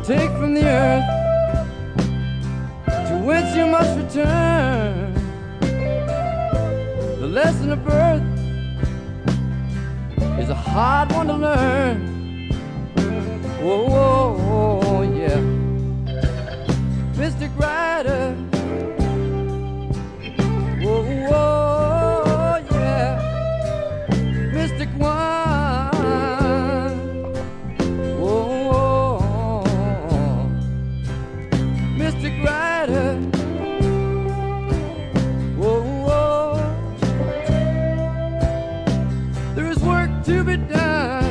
take from the earth, to whence you must return. The lesson of birth is a hard one to learn. Whoa, whoa, whoa, yeah. Mystic Rider. Whoa, whoa, yeah. Mystic One. Whoa, whoa. Mystic Rider. Whoa, whoa. There is work to be done.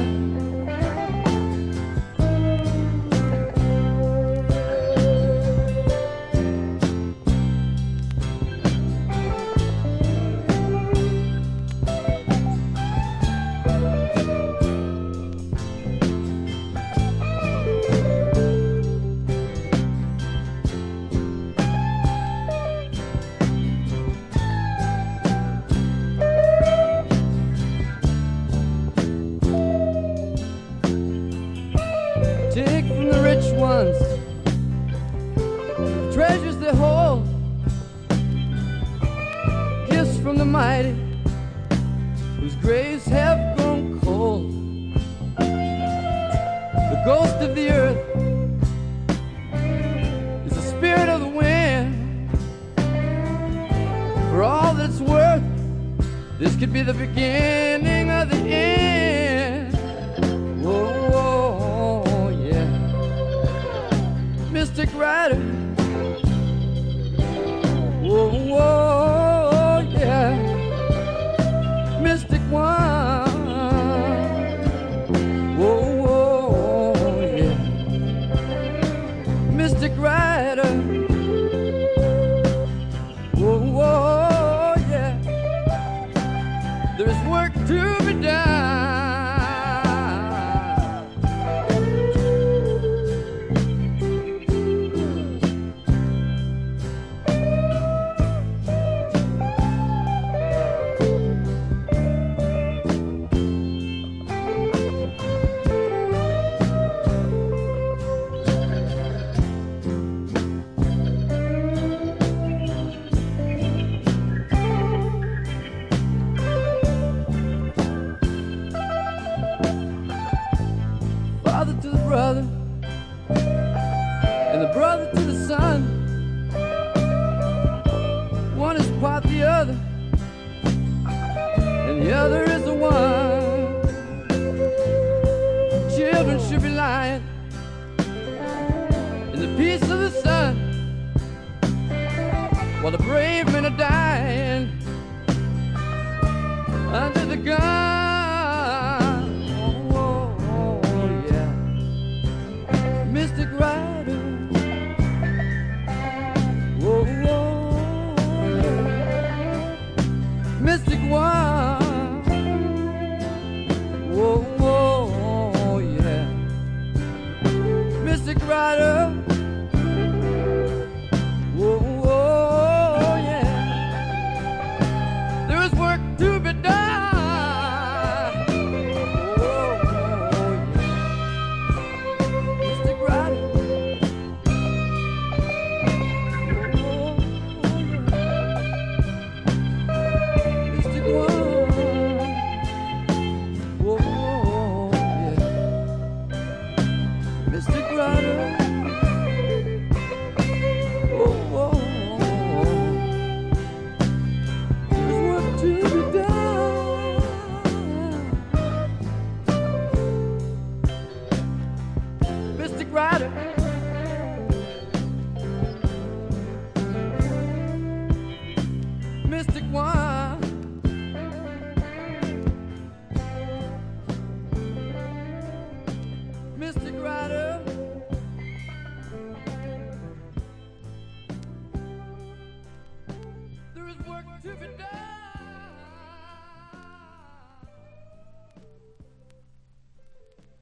Take from the rich ones the treasures they hold, gifts from the mighty whose graves have grown cold. The ghost of the earth is the spirit of the wind. For all that it's worth, this could be the beginning of the end. Whoa, whoa, yeah. Mystic Rider. Whoa, whoa, yeah. Mystic One. Whoa, whoa, yeah. Mystic Rider. Whoa, whoa, yeah. There is work to be done. Father to the brother, and the brother to the son. One is part the other, and the other is the one. Children should be lying in the peace of the sun, while the brave men are dying under the gun. Mystic Rider. Whoa, whoa, yeah. Mystic One. Whoa, whoa, yeah. Mystic Rider. Whoa, whoa, yeah. There is work to be done. Mystic Rider. Oh, oh, oh. There's work to be done. Mystic Rider. Mystic One. Mystic Rider. There is work to be done.